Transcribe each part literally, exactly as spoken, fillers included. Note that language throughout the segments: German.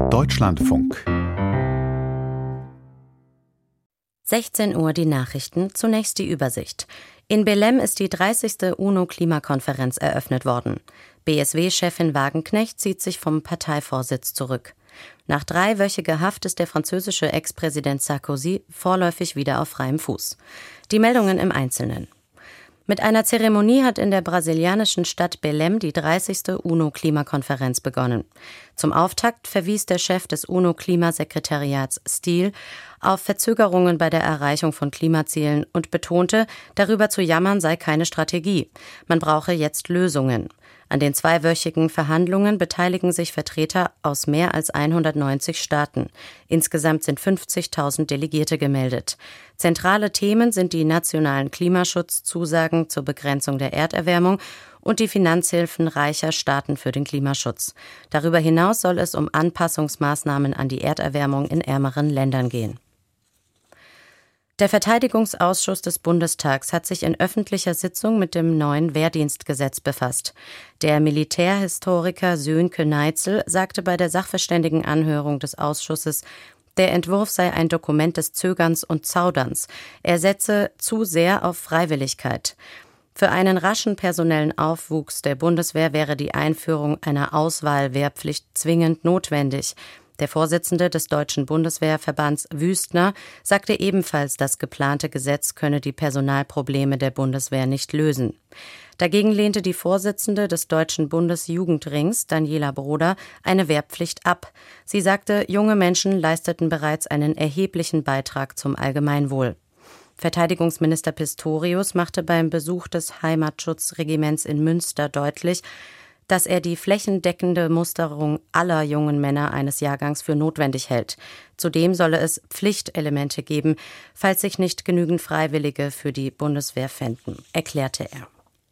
Deutschlandfunk. sechzehn Uhr die Nachrichten, zunächst die Übersicht. In Belém ist die dreißigste UNO-Klimakonferenz eröffnet worden. B S W-Chefin Wagenknecht zieht sich vom Parteivorsitz zurück. Nach dreiwöchiger Haft ist der französische Ex-Präsident Sarkozy vorläufig wieder auf freiem Fuß. Die Meldungen im Einzelnen. Mit einer Zeremonie hat in der brasilianischen Stadt Belém die dreißigste UNO-Klimakonferenz begonnen. Zum Auftakt verwies der Chef des UNO-Klimasekretariats Stiel auf Verzögerungen bei der Erreichung von Klimazielen und betonte, darüber zu jammern sei keine Strategie. Man brauche jetzt Lösungen. An den zweiwöchigen Verhandlungen beteiligen sich Vertreter aus mehr als hundertneunzig Staaten. Insgesamt sind fünfzigtausend Delegierte gemeldet. Zentrale Themen sind die nationalen Klimaschutzzusagen zur Begrenzung der Erderwärmung und die Finanzhilfen reicher Staaten für den Klimaschutz. Darüber hinaus soll es um Anpassungsmaßnahmen an die Erderwärmung in ärmeren Ländern gehen. Der Verteidigungsausschuss des Bundestags hat sich in öffentlicher Sitzung mit dem neuen Wehrdienstgesetz befasst. Der Militärhistoriker Sönke Neitzel sagte bei der Sachverständigenanhörung des Ausschusses, der Entwurf sei ein Dokument des Zögerns und Zauderns. Er setze zu sehr auf Freiwilligkeit. Für einen raschen personellen Aufwuchs der Bundeswehr wäre die Einführung einer Auswahlwehrpflicht zwingend notwendig. Der Vorsitzende des Deutschen Bundeswehrverbands Wüstner sagte ebenfalls, das geplante Gesetz könne die Personalprobleme der Bundeswehr nicht lösen. Dagegen lehnte die Vorsitzende des Deutschen Bundesjugendrings, Daniela Broder, eine Wehrpflicht ab. Sie sagte, junge Menschen leisteten bereits einen erheblichen Beitrag zum Allgemeinwohl. Verteidigungsminister Pistorius machte beim Besuch des Heimatschutzregiments in Münster deutlich, dass er die flächendeckende Musterung aller jungen Männer eines Jahrgangs für notwendig hält. Zudem solle es Pflichtelemente geben, falls sich nicht genügend Freiwillige für die Bundeswehr fänden, erklärte er.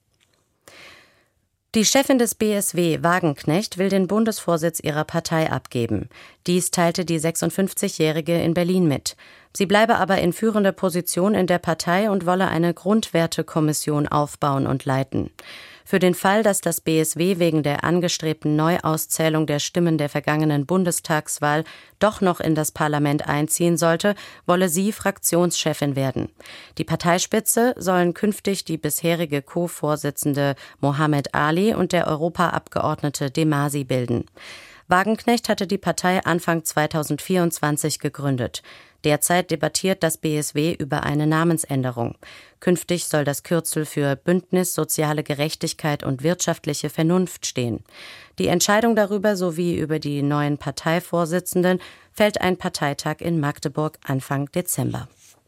Die Chefin des B S W, Wagenknecht, will den Bundesvorsitz ihrer Partei abgeben. Dies teilte die sechsundfünfzigjährige in Berlin mit. Sie bleibe aber in führender Position in der Partei und wolle eine Grundwertekommission aufbauen und leiten. Für den Fall, dass das B S W wegen der angestrebten Neuauszählung der Stimmen der vergangenen Bundestagswahl doch noch in das Parlament einziehen sollte, wolle sie Fraktionschefin werden. Die Parteispitze sollen künftig die bisherige Co-Vorsitzende Mohammed Ali und der Europaabgeordnete De Masi bilden. Wagenknecht hatte die Partei Anfang zweitausendvierundzwanzig gegründet. Derzeit debattiert das B S W über eine Namensänderung. Künftig soll das Kürzel für Bündnis Soziale Gerechtigkeit und wirtschaftliche Vernunft stehen. Die Entscheidung darüber sowie über die neuen Parteivorsitzenden fällt ein Parteitag in Magdeburg Anfang Dezember.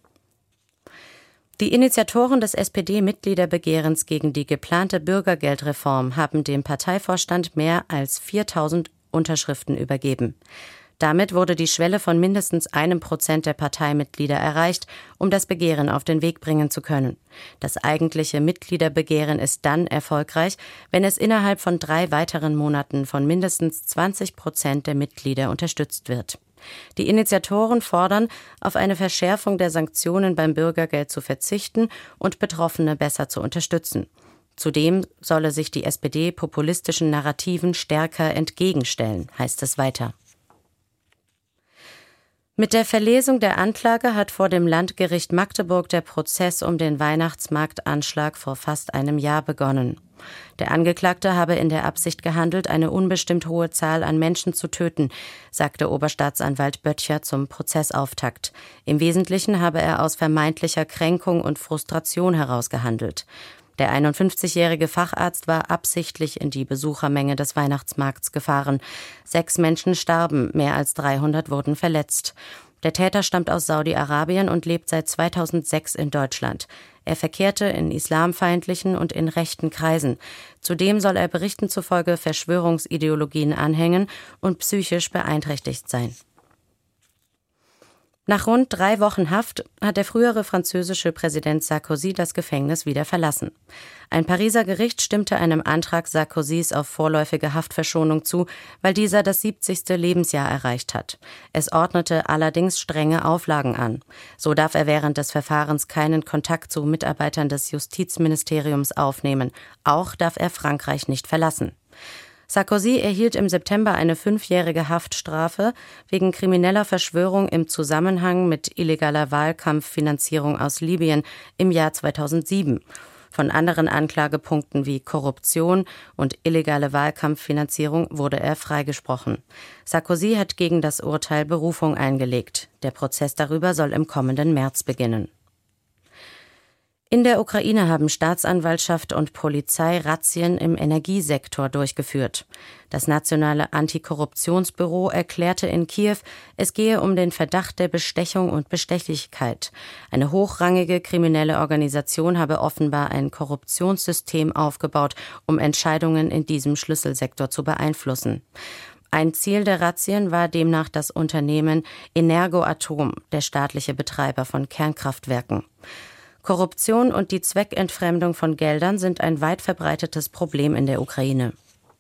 Die Initiatoren des S P D-Mitgliederbegehrens gegen die geplante Bürgergeldreform haben dem Parteivorstand mehr als viertausend Unterschriften übergeben. Damit wurde die Schwelle von mindestens einem Prozent der Parteimitglieder erreicht, um das Begehren auf den Weg bringen zu können. Das eigentliche Mitgliederbegehren ist dann erfolgreich, wenn es innerhalb von drei weiteren Monaten von mindestens zwanzig Prozent der Mitglieder unterstützt wird. Die Initiatoren fordern, auf eine Verschärfung der Sanktionen beim Bürgergeld zu verzichten und Betroffene besser zu unterstützen. Zudem solle sich die S P D populistischen Narrativen stärker entgegenstellen, heißt es weiter. Mit der Verlesung der Anklage hat vor dem Landgericht Magdeburg der Prozess um den Weihnachtsmarktanschlag vor fast einem Jahr begonnen. Der Angeklagte habe in der Absicht gehandelt, eine unbestimmt hohe Zahl an Menschen zu töten, sagte Oberstaatsanwalt Böttcher zum Prozessauftakt. Im Wesentlichen habe er aus vermeintlicher Kränkung und Frustration heraus gehandelt. Der einundfünfzigjährige Facharzt war absichtlich in die Besuchermenge des Weihnachtsmarkts gefahren. Sechs Menschen starben, mehr als dreihundert wurden verletzt. Der Täter stammt aus Saudi-Arabien und lebt seit zweitausendsechs in Deutschland. Er verkehrte in islamfeindlichen und in rechten Kreisen. Zudem soll er Berichten zufolge Verschwörungsideologien anhängen und psychisch beeinträchtigt sein. Nach rund drei Wochen Haft hat der frühere französische Präsident Sarkozy das Gefängnis wieder verlassen. Ein Pariser Gericht stimmte einem Antrag Sarkozys auf vorläufige Haftverschonung zu, weil dieser das siebzigste Lebensjahr erreicht hat. Es ordnete allerdings strenge Auflagen an. So darf er während des Verfahrens keinen Kontakt zu Mitarbeitern des Justizministeriums aufnehmen. Auch darf er Frankreich nicht verlassen. Sarkozy erhielt im September eine fünfjährige Haftstrafe wegen krimineller Verschwörung im Zusammenhang mit illegaler Wahlkampffinanzierung aus Libyen im Jahr zweitausendsieben. Von anderen Anklagepunkten wie Korruption und illegale Wahlkampffinanzierung wurde er freigesprochen. Sarkozy hat gegen das Urteil Berufung eingelegt. Der Prozess darüber soll im kommenden März beginnen. In der Ukraine haben Staatsanwaltschaft und Polizei Razzien im Energiesektor durchgeführt. Das Nationale Antikorruptionsbüro erklärte in Kiew, es gehe um den Verdacht der Bestechung und Bestechlichkeit. Eine hochrangige kriminelle Organisation habe offenbar ein Korruptionssystem aufgebaut, um Entscheidungen in diesem Schlüsselsektor zu beeinflussen. Ein Ziel der Razzien war demnach das Unternehmen Energoatom, der staatliche Betreiber von Kernkraftwerken. Korruption und die Zweckentfremdung von Geldern sind ein weit verbreitetes Problem in der Ukraine.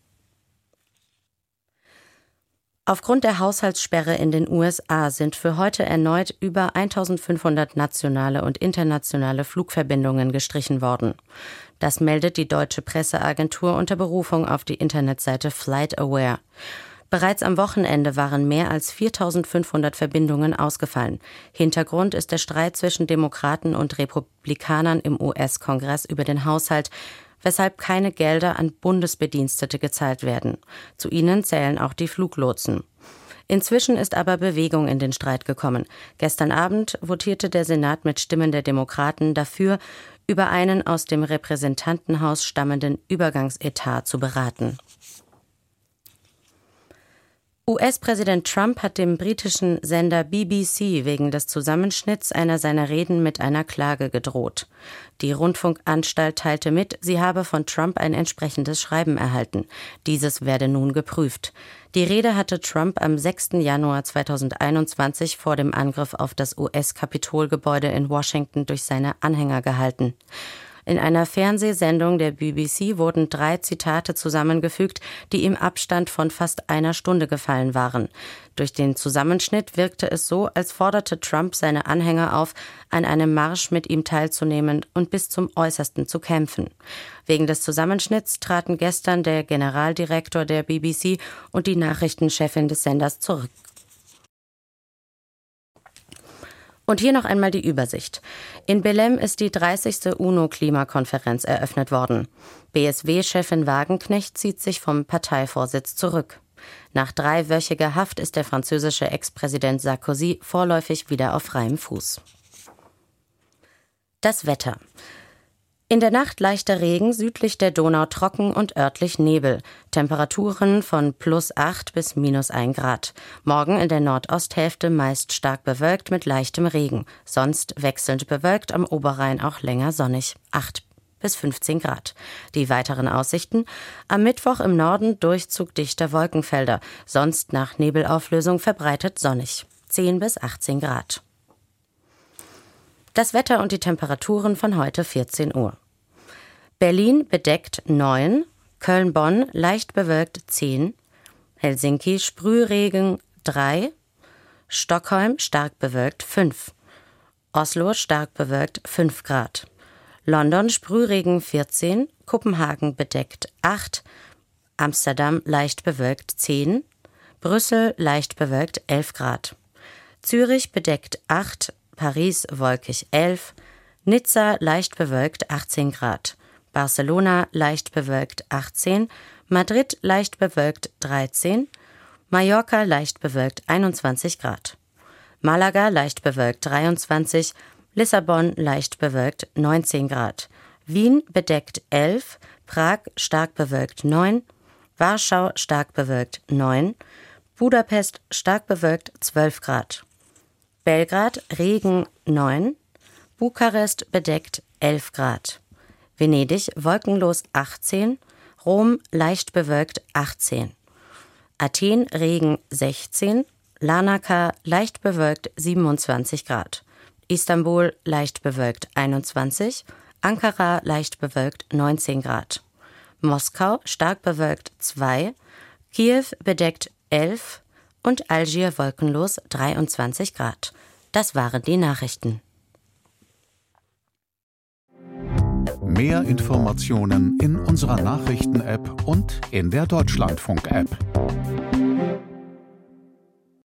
Aufgrund der Haushaltssperre in den U S A sind für heute erneut über eintausendfünfhundert nationale und internationale Flugverbindungen gestrichen worden. Das meldet die deutsche Presseagentur unter Berufung auf die Internetseite FlightAware. Bereits am Wochenende waren mehr als viertausendfünfhundert Verbindungen ausgefallen. Hintergrund ist der Streit zwischen Demokraten und Republikanern im U S-Kongress über den Haushalt, weshalb keine Gelder an Bundesbedienstete gezahlt werden. Zu ihnen zählen auch die Fluglotsen. Inzwischen ist aber Bewegung in den Streit gekommen. Gestern Abend votierte der Senat mit Stimmen der Demokraten dafür, über einen aus dem Repräsentantenhaus stammenden Übergangsetat zu beraten. U S-Präsident Trump hat dem britischen Sender B B C wegen des Zusammenschnitts einer seiner Reden mit einer Klage gedroht. Die Rundfunkanstalt teilte mit, sie habe von Trump ein entsprechendes Schreiben erhalten. Dieses werde nun geprüft. Die Rede hatte Trump am sechsten Januar zweitausendeinundzwanzig vor dem Angriff auf das U S-Kapitolgebäude in Washington durch seine Anhänger gehalten. In einer Fernsehsendung der B B C wurden drei Zitate zusammengefügt, die im Abstand von fast einer Stunde gefallen waren. Durch den Zusammenschnitt wirkte es so, als forderte Trump seine Anhänger auf, an einem Marsch mit ihm teilzunehmen und bis zum Äußersten zu kämpfen. Wegen des Zusammenschnitts traten gestern der Generaldirektor der B B C und die Nachrichtenchefin des Senders zurück. Und hier noch einmal die Übersicht. In Belém ist die dreißigste UNO-Klimakonferenz eröffnet worden. B S W-Chefin Wagenknecht zieht sich vom Parteivorsitz zurück. Nach dreiwöchiger Haft ist der französische Ex-Präsident Sarkozy vorläufig wieder auf freiem Fuß. Das Wetter. In der Nacht leichter Regen, südlich der Donau trocken und örtlich Nebel. Temperaturen von plus acht bis minus ein Grad. Morgen in der Nordosthälfte meist stark bewölkt mit leichtem Regen. Sonst wechselnd bewölkt, am Oberrhein auch länger sonnig. acht bis fünfzehn Grad. Die weiteren Aussichten: am Mittwoch im Norden Durchzug dichter Wolkenfelder. Sonst nach Nebelauflösung verbreitet sonnig. zehn bis achtzehn Grad. Das Wetter und die Temperaturen von heute vierzehn Uhr. Berlin bedeckt neun, Köln-Bonn leicht bewölkt zehn, Helsinki Sprühregen drei, Stockholm stark bewölkt fünf, Oslo stark bewölkt fünf Grad, London Sprühregen vierzehn, Kopenhagen bedeckt acht, Amsterdam leicht bewölkt zehn, Brüssel leicht bewölkt elf Grad, Zürich bedeckt acht, Paris wolkig elf, Nizza leicht bewölkt achtzehn Grad, Barcelona leicht bewölkt achtzehn, Madrid leicht bewölkt dreizehn, Mallorca leicht bewölkt einundzwanzig Grad, Malaga leicht bewölkt dreiundzwanzig, Lissabon leicht bewölkt neunzehn Grad, Wien bedeckt elf, Prag stark bewölkt neun, Warschau stark bewölkt neun, Budapest stark bewölkt zwölf Grad. Belgrad Regen neun, Bukarest bedeckt elf Grad, Venedig wolkenlos achtzehn, Rom leicht bewölkt achtzehn, Athen Regen sechzehn, Larnaca leicht bewölkt siebenundzwanzig Grad, Istanbul leicht bewölkt einundzwanzig, Ankara leicht bewölkt neunzehn Grad, Moskau stark bewölkt zwei, Kiew bedeckt elf und Algier wolkenlos dreiundzwanzig Grad. Das waren die Nachrichten. Mehr Informationen in unserer Nachrichten-App und in der Deutschlandfunk-App.